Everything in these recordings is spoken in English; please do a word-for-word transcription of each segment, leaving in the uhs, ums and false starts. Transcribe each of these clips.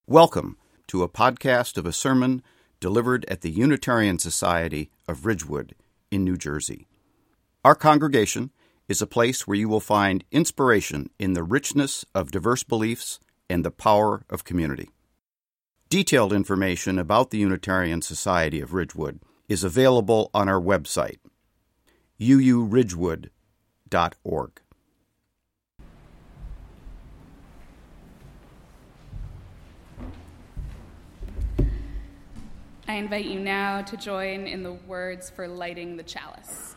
Welcome to a podcast of a sermon delivered at the Unitarian Society of Ridgewood in New Jersey. Our congregation is a place where you will find inspiration in the richness of diverse beliefs and the power of community. Detailed information about the Unitarian Society of Ridgewood is available on our website, u u ridgewood dot org. I invite you now to join in the words for lighting the chalice.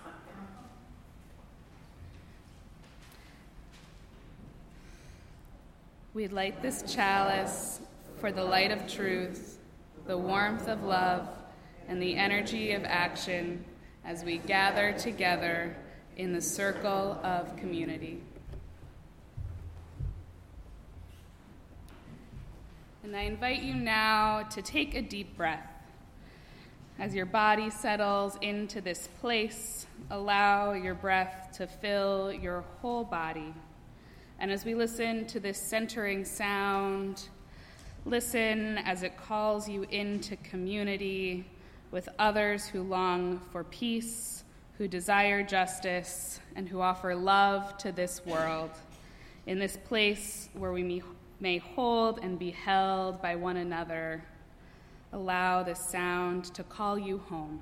We light this chalice for the light of truth, the warmth of love, and the energy of action as we gather together in the circle of community. And I invite you now to take a deep breath. As your body settles into this place, allow your breath to fill your whole body. And as we listen to this centering sound, listen as it calls you into community with others who long for peace, who desire justice, and who offer love to this world. In this place where we may hold and be held by one another, allow the sound to call you home.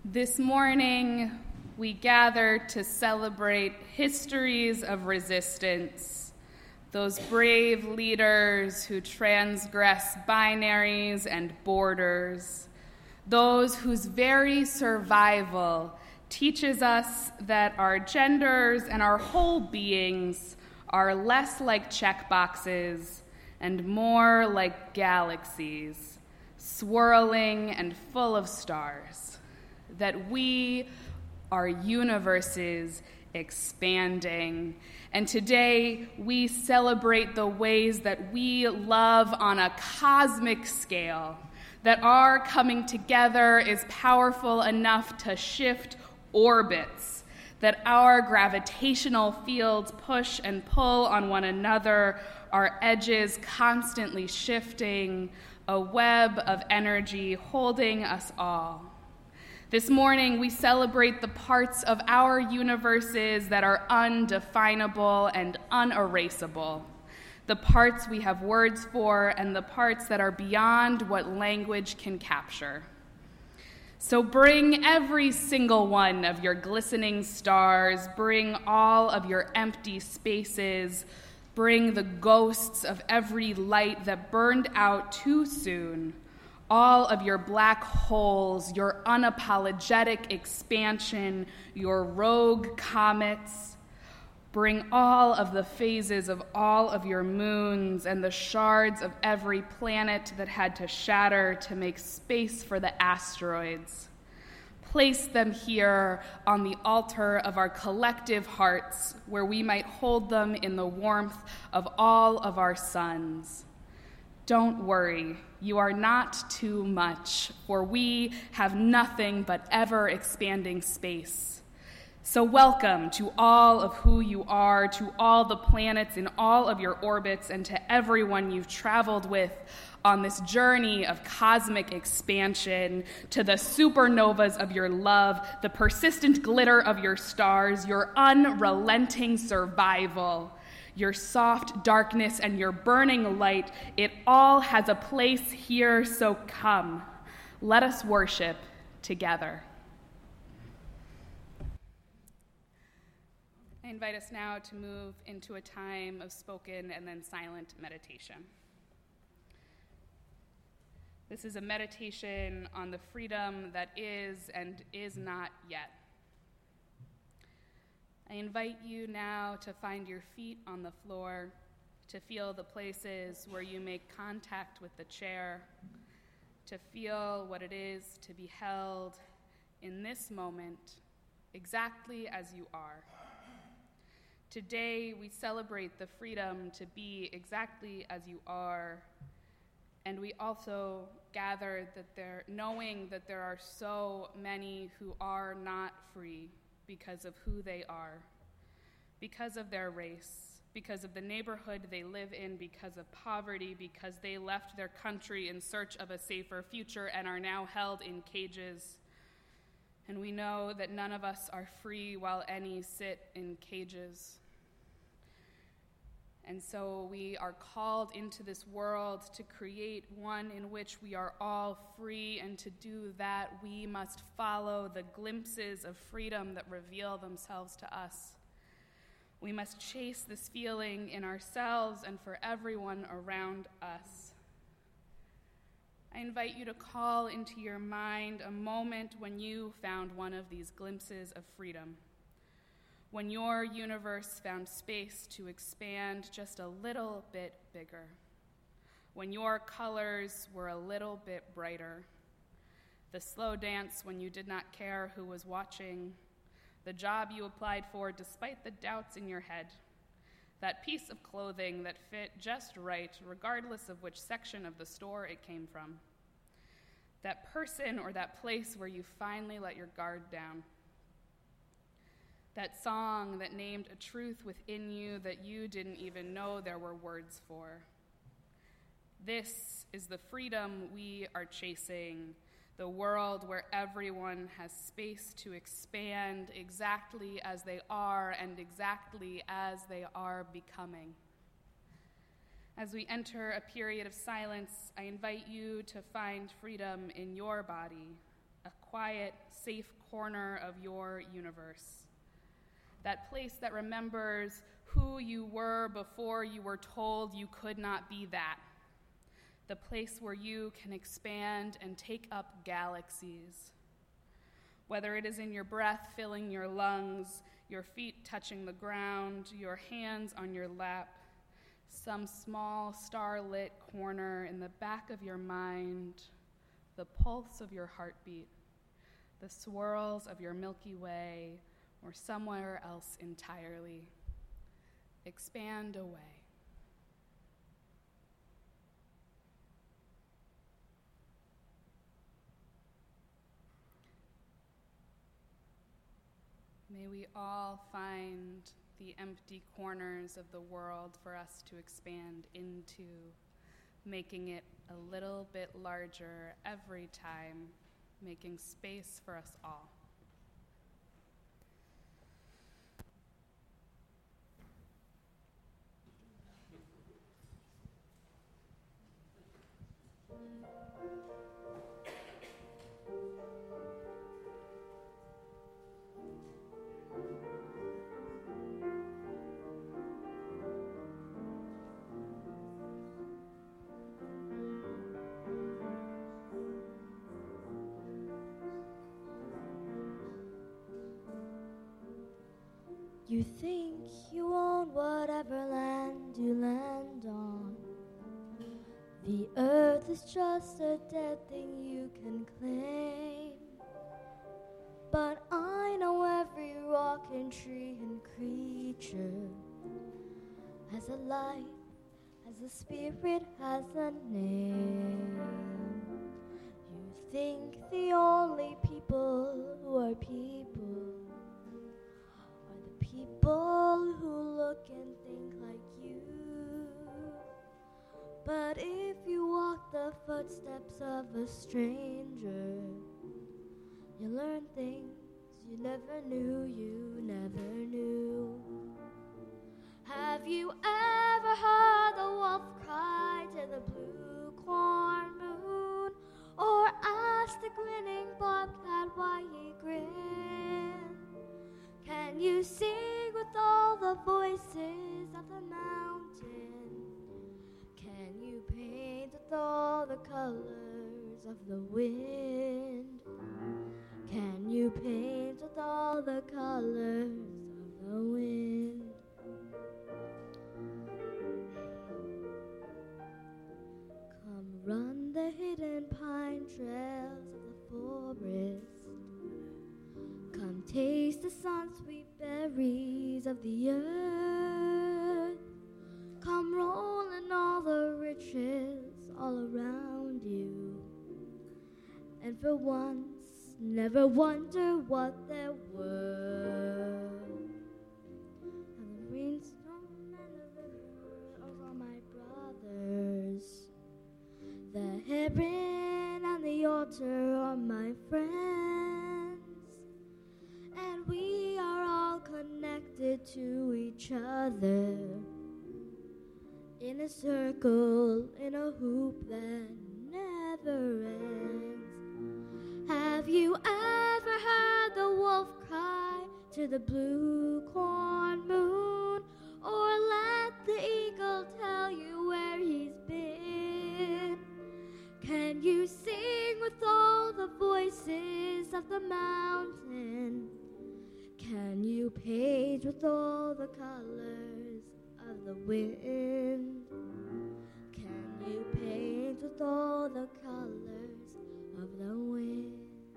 This morning, we gather to celebrate histories of resistance, those brave leaders who transgress binaries and borders, those whose very survival teaches us that our genders and our whole beings are less like checkboxes and more like galaxies, swirling and full of stars, that we are universes expanding. And today we celebrate the ways that we love on a cosmic scale, that our coming together is powerful enough to shift orbits, that our gravitational fields push and pull on one another, our edges constantly shifting, a web of energy holding us all. This morning, we celebrate the parts of our universes that are undefinable and unerasable, the parts we have words for and the parts that are beyond what language can capture. So bring every single one of your glistening stars, bring all of your empty spaces, bring the ghosts of every light that burned out too soon, all of your black holes, your unapologetic expansion, your rogue comets. Bring all of the phases of all of your moons and the shards of every planet that had to shatter to make space for the asteroids. Place them here on the altar of our collective hearts, where we might hold them in the warmth of all of our suns. Don't worry, you are not too much, for we have nothing but ever-expanding space. So welcome to all of who you are, to all the planets in all of your orbits, and to everyone you've traveled with on this journey of cosmic expansion, to the supernovas of your love, the persistent glitter of your stars, your unrelenting survival, your soft darkness and your burning light. It all has a place here, so come. Let us worship together. I invite us now to move into a time of spoken and then silent meditation. This is a meditation on the freedom that is and is not yet. I invite you now to find your feet on the floor, to feel the places where you make contact with the chair, to feel what it is to be held in this moment exactly as you are. Today, we celebrate the freedom to be exactly as you are, and we also gather that there, knowing that there are so many who are not free because of who they are, because of their race, because of the neighborhood they live in, because of poverty, because they left their country in search of a safer future and are now held in cages. And we know that none of us are free while any sit in cages. And so we are called into this world to create one in which we are all free, and to do that, we must follow the glimpses of freedom that reveal themselves to us. We must chase this feeling in ourselves and for everyone around us. I invite you to call into your mind a moment when you found one of these glimpses of freedom, when your universe found space to expand just a little bit bigger, when your colors were a little bit brighter, the slow dance when you did not care who was watching, the job you applied for despite the doubts in your head, that piece of clothing that fit just right regardless of which section of the store it came from, that person or that place where you finally let your guard down, that song that named a truth within you that you didn't even know there were words for. This is the freedom we are chasing, the world where everyone has space to expand exactly as they are and exactly as they are becoming. As we enter a period of silence, I invite you to find freedom in your body, a quiet, safe corner of your universe. That place that remembers who you were before you were told you could not be that. The place where you can expand and take up galaxies. Whether it is in your breath filling your lungs, your feet touching the ground, your hands on your lap, some small starlit corner in the back of your mind, the pulse of your heartbeat, the swirls of your Milky Way, or somewhere else entirely. Expand away. May we all find the empty corners of the world for us to expand into, making it a little bit larger every time, making space for us all. You think you own whatever land you land on. The earth is just a dead thing you can claim. But I know every rock and tree and creature has a life, has a spirit, has a name. You think the only people who are people people who look and think like you. But if you walk the footsteps of a stranger, you learn things you never knew, you never knew. Have you ever heard the wolf cry to the blue corn moon, or asked the grinning bobcat why he grinned? Can you sing with all the voices of the mountain? Can you paint with all the colors of the wind? Can you paint with all the colors of the wind? Come run the hidden pine trails of the forest. Come taste the sun-sweet berries of the earth. Come roll in all the riches all around you. And for once, never wonder what they're worth. And the rainstorm and the river are all my brothers. The heron and the otter are my friends. And we are all connected to each other in a circle, in a hoop that never ends. Have you ever heard the wolf cry to the blue corn moon, or let the eagle tell you where he's been? Can you sing with all the voices of the mountain? Can you paint with all the colors of the wind? Can you paint with all the colors of the wind?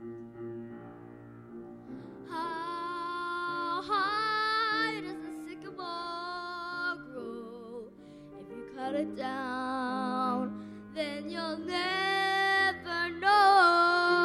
How high does the sycamore grow? If you cut it down, then you'll never know.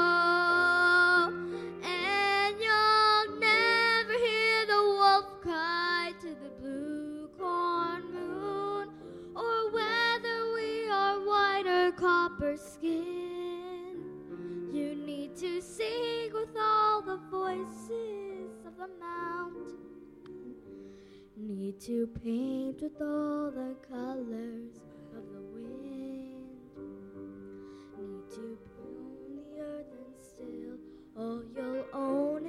And you'll never hear the wolf cry to the blue corn moon, or whether we are white or copper skin. You need to sing with all the voices of the mountain. Need to paint with all the colors of the wind. Need to own the earth and still all you'll own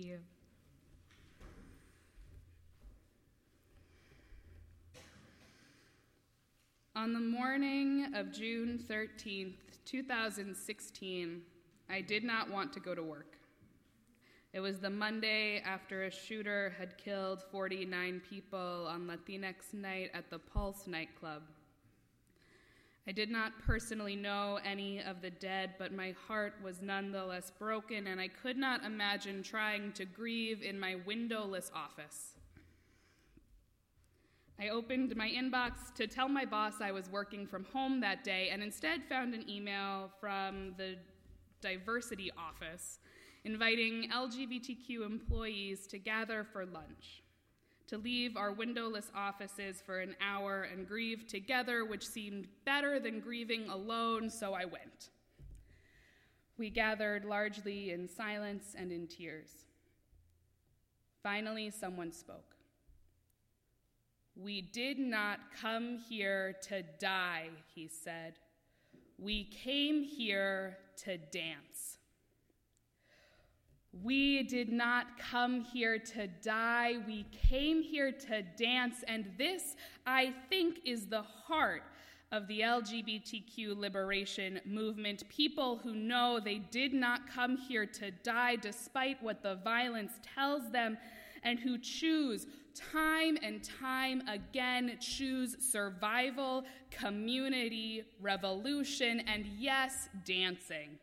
you. On the morning of June thirteenth, two thousand sixteen, I did not want to go to work. It was the Monday after a shooter had killed forty-nine people on Latinx night at the Pulse nightclub. I did not personally know any of the dead, but my heart was nonetheless broken, and I could not imagine trying to grieve in my windowless office. I opened my inbox to tell my boss I was working from home that day, and instead found an email from the diversity office inviting L G B T Q employees to gather for lunch, to leave our windowless offices for an hour and grieve together, which seemed better than grieving alone, so I went. We gathered largely in silence and in tears. Finally, someone spoke. "We did not come here to die," he said. "We came here to dance." We did not come here to die. We came here to dance, and this, I think, is the heart of the L G B T Q liberation movement. People who know they did not come here to die despite what the violence tells them, and who choose time and time again, choose survival, community, revolution, and yes, dancing.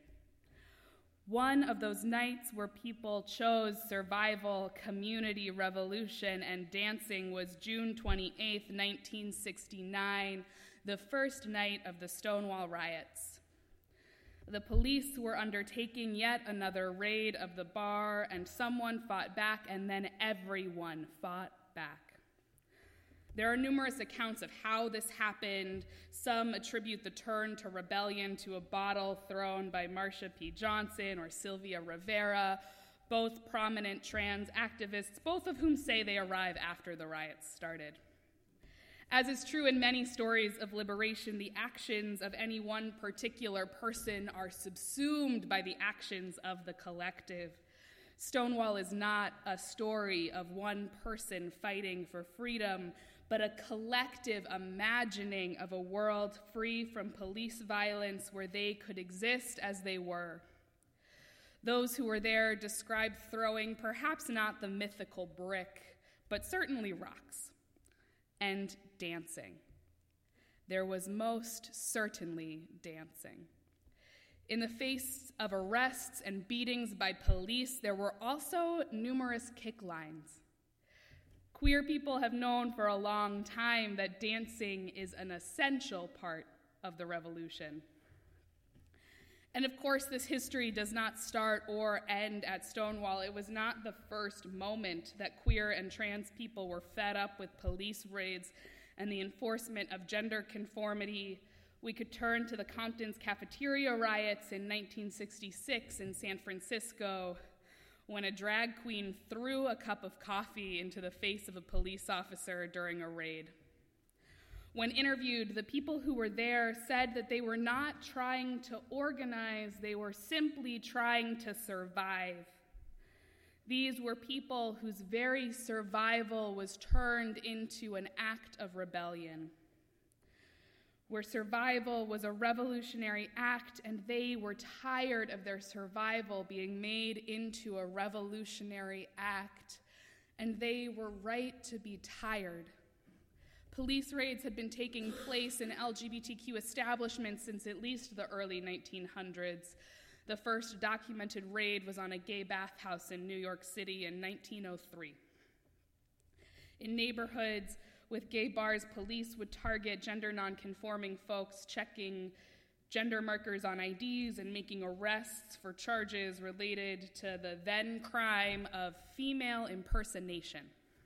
One of those nights where people chose survival, community, revolution, and dancing was June twenty-eighth, nineteen sixty-nine, the first night of the Stonewall riots. The police were undertaking yet another raid of the bar, and someone fought back, and then everyone fought back. There are numerous accounts of how this happened. Some attribute the turn to rebellion to a bottle thrown by Marsha P. Johnson or Sylvia Rivera, both prominent trans activists, both of whom say they arrive after the riots started. As is true in many stories of liberation, the actions of any one particular person are subsumed by the actions of the collective. Stonewall is not a story of one person fighting for freedom, but a collective imagining of a world free from police violence where they could exist as they were. Those who were there describe throwing perhaps not the mythical brick, but certainly rocks, and dancing. There was most certainly dancing. In the face of arrests and beatings by police, there were also numerous kick lines. Queer people have known for a long time that dancing is an essential part of the revolution. And of course, this history does not start or end at Stonewall. It was not the first moment that queer and trans people were fed up with police raids and the enforcement of gender conformity. We could turn to the Compton's cafeteria riots in nineteen sixty-six in San Francisco, when a drag queen threw a cup of coffee into the face of a police officer during a raid. When interviewed, the people who were there said that they were not trying to organize, they were simply trying to survive. These were people whose very survival was turned into an act of rebellion, where survival was a revolutionary act, and they were tired of their survival being made into a revolutionary act, and they were right to be tired. Police raids had been taking place in L G B T Q establishments since at least the early nineteen hundreds. The first documented raid was on a gay bathhouse in New York City in nineteen oh three. In neighborhoods with gay bars, police would target gender nonconforming folks, checking gender markers on I Ds and making arrests for charges related to the then crime of female impersonation.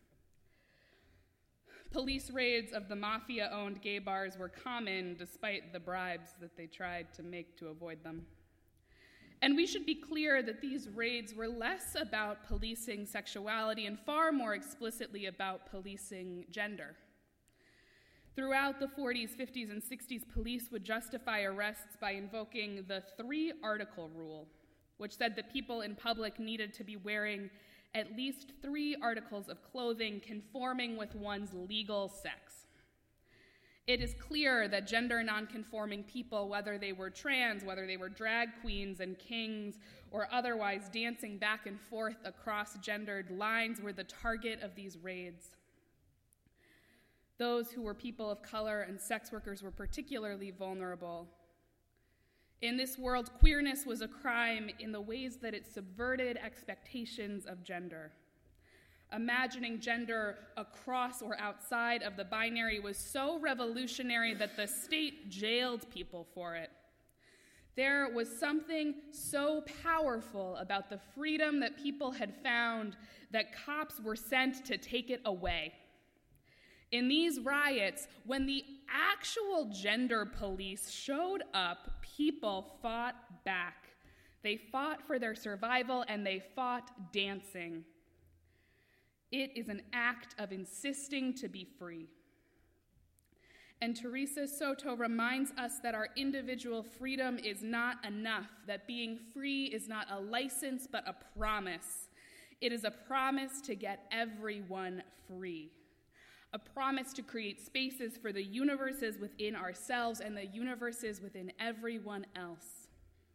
Police raids of the mafia-owned gay bars were common despite the bribes that they tried to make to avoid them. And we should be clear that these raids were less about policing sexuality and far more explicitly about policing gender. Throughout the forties, fifties, and sixties, police would justify arrests by invoking the three-article rule, which said that people in public needed to be wearing at least three articles of clothing conforming with one's legal sex. It is clear that gender nonconforming people, whether they were trans, whether they were drag queens and kings, or otherwise dancing back and forth across gendered lines, were the target of these raids. Those who were people of color and sex workers were particularly vulnerable. In this world, queerness was a crime in the ways that it subverted expectations of gender. Imagining gender across or outside of the binary was so revolutionary that the state jailed people for it. There was something so powerful about the freedom that people had found that cops were sent to take it away. In these riots, when the actual gender police showed up, people fought back. They fought for their survival, and they fought dancing. It is an act of insisting to be free. And Teresa Soto reminds us that our individual freedom is not enough, that being free is not a license, but a promise. It is a promise to get everyone free. A promise to create spaces for the universes within ourselves and the universes within everyone else.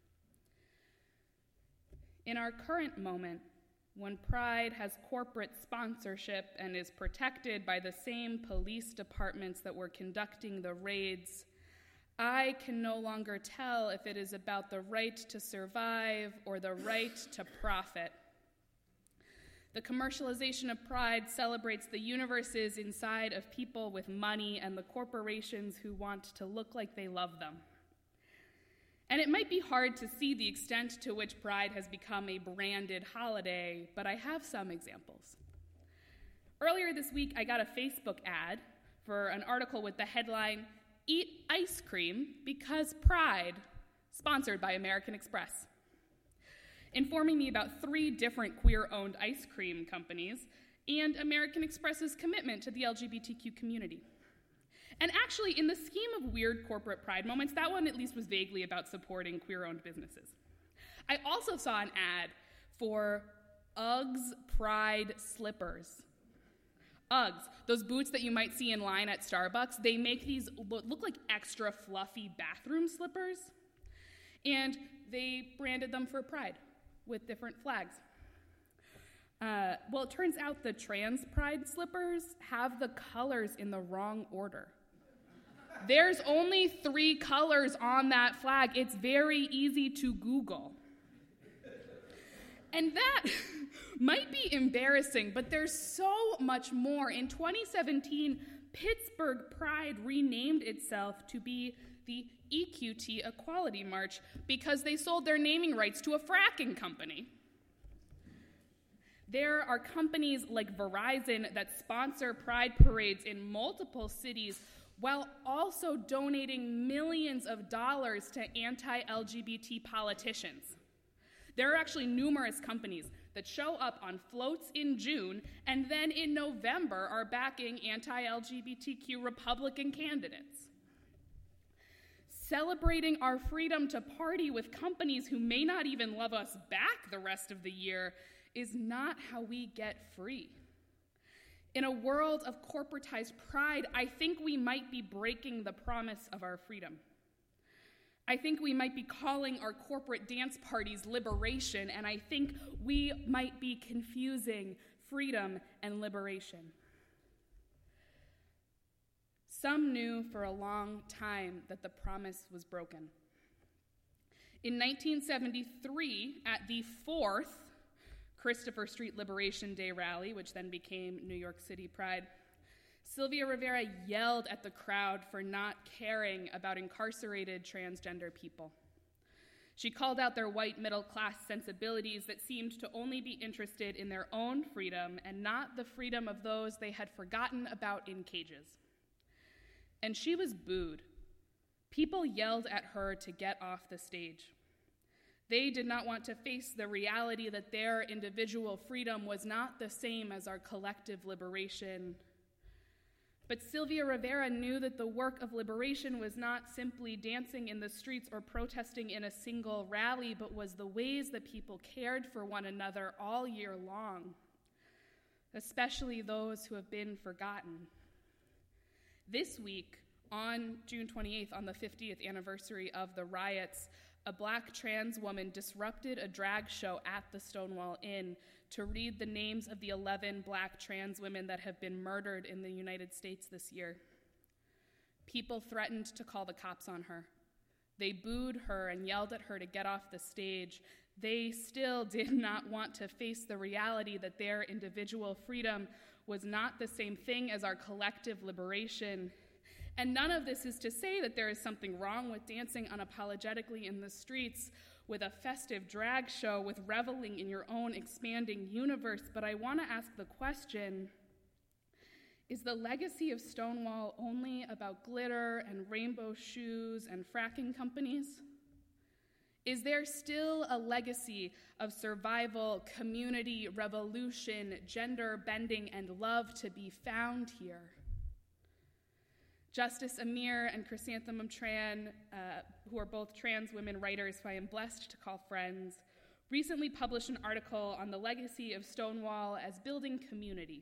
In our current moment, when Pride has corporate sponsorship and is protected by the same police departments that were conducting the raids, I can no longer tell if it is about the right to survive or the right to profit. The commercialization of Pride celebrates the universes inside of people with money and the corporations who want to look like they love them. And it might be hard to see the extent to which Pride has become a branded holiday, but I have some examples. Earlier this week, I got a Facebook ad for an article with the headline, "Eat Ice Cream Because Pride," sponsored by American Express, informing me about three different queer-owned ice cream companies and American Express's commitment to the L G B T Q community. And actually, in the scheme of weird corporate pride moments, that one at least was vaguely about supporting queer-owned businesses. I also saw an ad for Uggs Pride slippers. Uggs, those boots that you might see in line at Starbucks, they make these look like extra fluffy bathroom slippers, and they branded them for Pride with different flags. Uh, well, it turns out the trans Pride slippers have the colors in the wrong order. There's only three colors on that flag. It's very easy to Google. And that might be embarrassing, but there's so much more. In twenty seventeen, Pittsburgh Pride renamed itself to be the E Q T Equality March because they sold their naming rights to a fracking company. There are companies like Verizon that sponsor Pride parades in multiple cities while also donating millions of dollars to anti-L G B T politicians. There are actually numerous companies that show up on floats in June and then in November are backing anti-L G B T Q Republican candidates. Celebrating our freedom to party with companies who may not even love us back the rest of the year is not how we get free. In a world of corporatized pride, I think we might be breaking the promise of our freedom. I think we might be calling our corporate dance parties liberation, and I think we might be confusing freedom and liberation. Some knew for a long time that the promise was broken. In nineteen seventy-three, at the fourth Christopher Street Liberation Day rally, which then became New York City Pride, Sylvia Rivera yelled at the crowd for not caring about incarcerated transgender people. She called out their white middle-class sensibilities that seemed to only be interested in their own freedom and not the freedom of those they had forgotten about in cages. And she was booed. People yelled at her to get off the stage. They did not want to face the reality that their individual freedom was not the same as our collective liberation. But Sylvia Rivera knew that the work of liberation was not simply dancing in the streets or protesting in a single rally, but was the ways that people cared for one another all year long. especially those who have been forgotten. This week, on June twenty-eighth, on the fiftieth anniversary of the riots, a Black trans woman disrupted a drag show at the Stonewall Inn to read the names of the eleven Black trans women that have been murdered in the United States this year. People threatened to call the cops on her. They booed her and yelled at her to get off the stage. They still did not want to face the reality that their individual freedom was not the same thing as our collective liberation. And none of this is to say that there is something wrong with dancing unapologetically in the streets, with a festive drag show, with reveling in your own expanding universe. But I want to ask the question, is the legacy of Stonewall only about glitter and rainbow shoes and fracking companies? Is there still a legacy of survival, community, revolution, gender bending, and love to be found here? Justice Amir and Chrysanthemum Tran, uh, who are both trans women writers who I am blessed to call friends, recently published an article on the legacy of Stonewall as building community.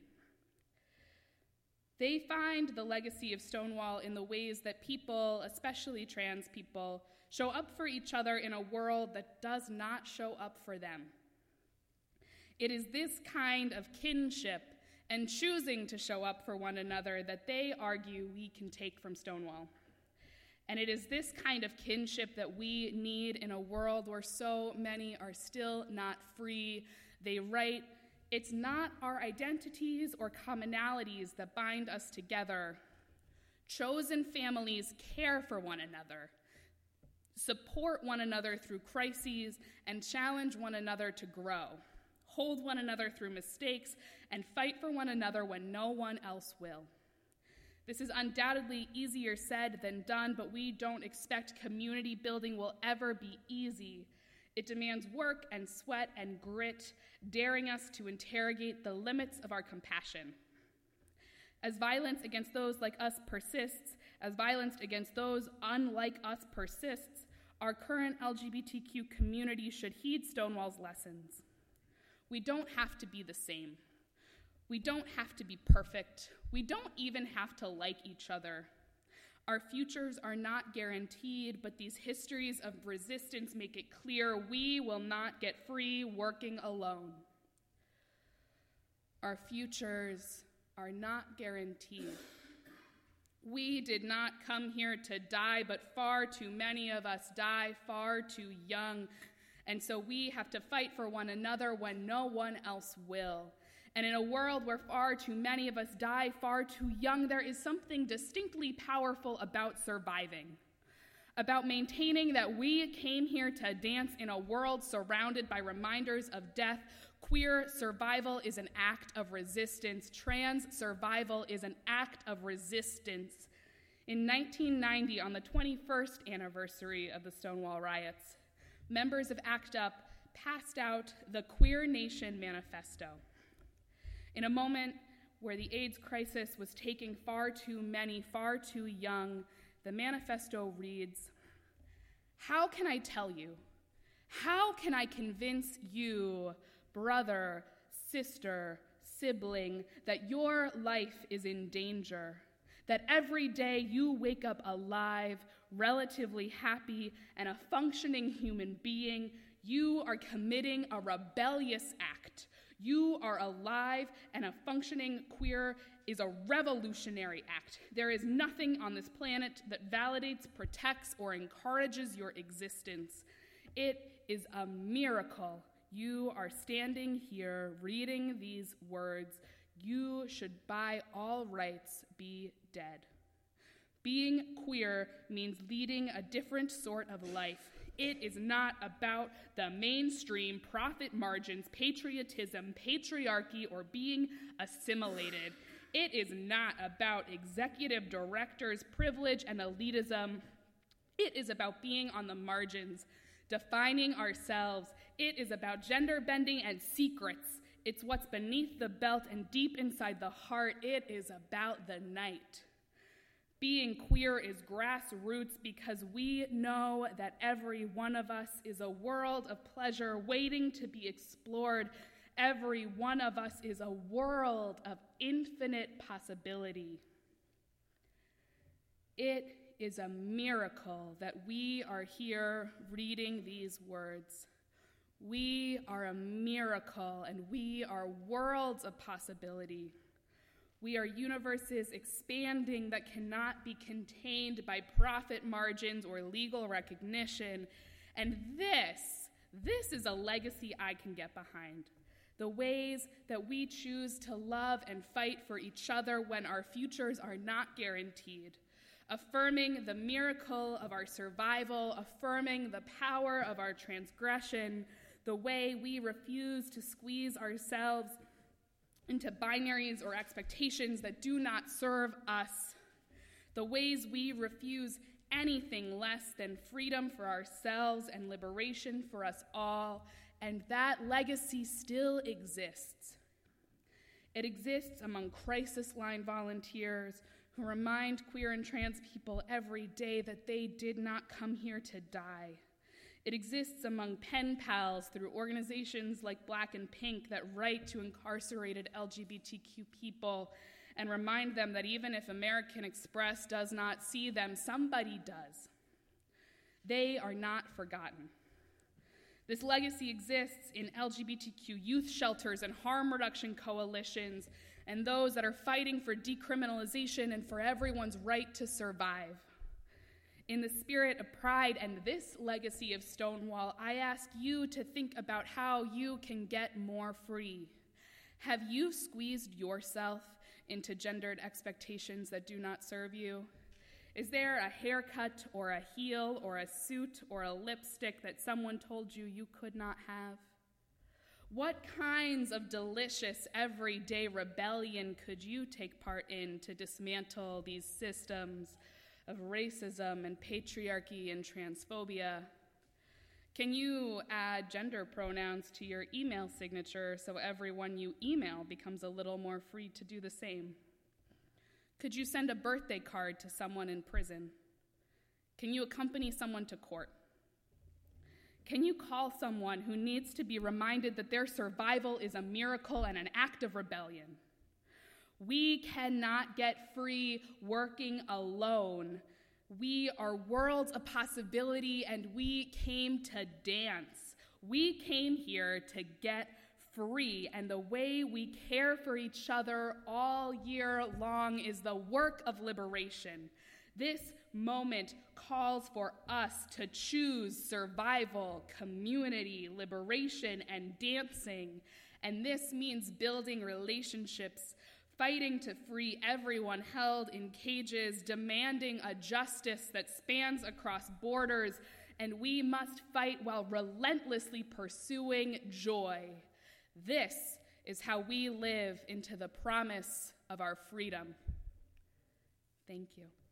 They find the legacy of Stonewall in the ways that people, especially trans people, show up for each other in a world that does not show up for them. It is this kind of kinship and choosing to show up for one another that they argue we can take from Stonewall. And it is this kind of kinship that we need in a world where so many are still not free. They write, "It's not our identities or commonalities that bind us together. Chosen families care for one another, support one another through crises, and challenge one another to grow, hold one another through mistakes, and fight for one another when no one else will." This is undoubtedly easier said than done, but we don't expect community building will ever be easy. It demands work and sweat and grit, daring us to interrogate the limits of our compassion. As violence against those like us persists, as violence against those unlike us persists, our current L G B T Q community should heed Stonewall's lessons. We don't have to be the same. We don't have to be perfect. We don't even have to like each other. Our futures are not guaranteed, but these histories of resistance make it clear we will not get free working alone. Our futures are not guaranteed. We did not come here to die, but far too many of us die far too young. And so we have to fight for one another when no one else will. And in a world where far too many of us die far too young, there is something distinctly powerful about surviving, about maintaining that we came here to dance in a world surrounded by reminders of death. Queer survival is an act of resistance. Trans survival is an act of resistance. In nineteen ninety, on the twenty-first anniversary of the Stonewall riots, members of ACT UP passed out the Queer Nation Manifesto. In a moment where the AIDS crisis was taking far too many, far too young, the manifesto reads, "How can I tell you? How can I convince you, brother, sister, sibling, that your life is in danger, that every day you wake up alive, relatively happy, and a functioning human being, you are committing a rebellious act. You are alive, and a functioning queer is a revolutionary act. There is nothing on this planet that validates, protects, or encourages your existence. It is a miracle. You are standing here reading these words. You should by all rights be dead." Being queer means leading a different sort of life. It is not about the mainstream, profit margins, patriotism, patriarchy, or being assimilated. It is not about executive directors, privilege, and elitism. It is about being on the margins, defining ourselves. It is about gender bending and secrets. It's what's beneath the belt and deep inside the heart. It is about the night. Being queer is grassroots because we know that every one of us is a world of pleasure waiting to be explored, every one of us is a world of infinite possibility. It is a miracle that we are here reading these words. We are a miracle, and we are worlds of possibility. We are universes expanding that cannot be contained by profit margins or legal recognition. And this, this is a legacy I can get behind. The ways that we choose to love and fight for each other when our futures are not guaranteed. Affirming the miracle of our survival, affirming the power of our transgression, the way we refuse to squeeze ourselves into binaries or expectations that do not serve us, the ways we refuse anything less than freedom for ourselves and liberation for us all, and that legacy still exists. It exists among crisis line volunteers who remind queer and trans people every day that they did not come here to die. It exists among pen pals through organizations like Black and Pink that write to incarcerated L G B T Q people and remind them that even if American Express does not see them, somebody does. They are not forgotten. This legacy exists in L G B T Q youth shelters and harm reduction coalitions and those that are fighting for decriminalization and for everyone's right to survive. In the spirit of pride and this legacy of Stonewall, I ask you to think about how you can get more free. Have you squeezed yourself into gendered expectations that do not serve you? Is there a haircut or a heel or a suit or a lipstick that someone told you you could not have? What kinds of delicious everyday rebellion could you take part in to dismantle these systems of racism and patriarchy and transphobia? Can you add gender pronouns to your email signature so everyone you email becomes a little more free to do the same? Could you send a birthday card to someone in prison? Can you accompany someone to court? Can you call someone who needs to be reminded that their survival is a miracle and an act of rebellion? We cannot get free working alone. We are worlds of possibility, and we came to dance. We came here to get free, and the way we care for each other all year long is the work of liberation. This moment calls for us to choose survival, community, liberation, and dancing, and this means building relationships, fighting to free everyone held in cages, demanding a justice that spans across borders, and we must fight while relentlessly pursuing joy. This is how we live into the promise of our freedom. Thank you.